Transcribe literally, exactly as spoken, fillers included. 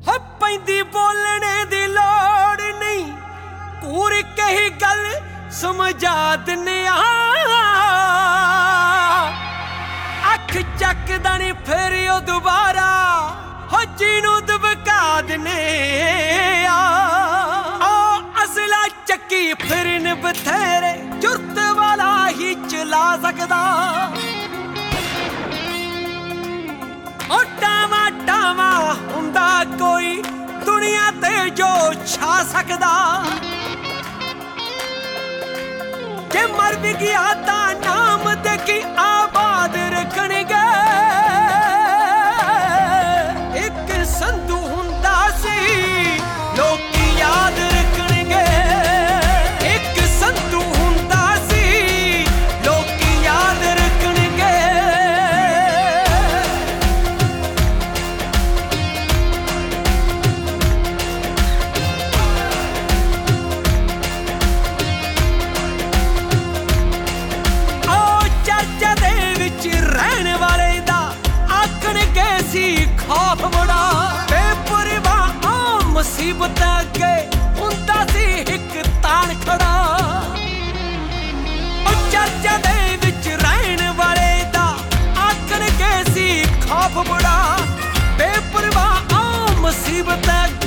हो पैंदी बोलने दी लोड़ नहीं, कूर कही गल समझा दिने अख चकदा नहीं फिर ओ दोबारा हो जीनू दबका दिने असला चक्की फिरन बथेरे जुरत वाला ही चला सकदा टावा टावा हुंदा कोई दुनिया ते जो छा सकदा जे मर भी गया ता नाम दे की आबाद रखणगे एक संधू हुंदा सी लोकी याद रखणगे एक संधू हुंदा सी लोकी याद रखणगे खौफ बड़ा बेपरवाह मुसीबत अगे हुंदा सी हिक तान खड़ा चर्चा दे विच रहन वाले दा आखण के सी खौफ बड़ा बेपरवाह मुसीबत